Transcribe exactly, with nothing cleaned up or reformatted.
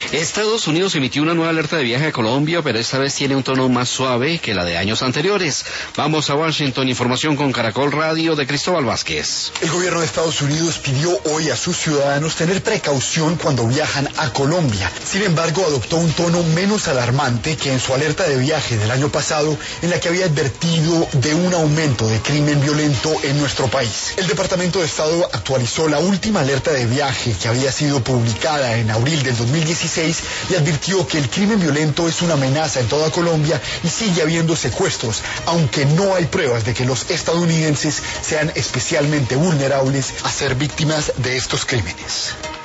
Estados Unidos emitió una nueva alerta de viaje a Colombia, pero esta vez tiene un tono más suave que la de años anteriores. Vamos a Washington, información con Caracol Radio de Cristóbal Vázquez. El gobierno de Estados Unidos pidió hoy a sus ciudadanos tener precaución cuando viajan a Colombia. Sin embargo, adoptó un tono menos alarmante que en su alerta de viaje del año pasado, en la que había advertido de un aumento de crimen violento en nuestro país. El Departamento de Estado actualizó la última alerta de viaje que había sido publicada en abril del dos mil dieciséis y advirtió que el crimen violento es una amenaza en toda Colombia y sigue habiendo secuestros, aunque no hay pruebas de que los estadounidenses sean especialmente vulnerables a ser víctimas de estos crímenes.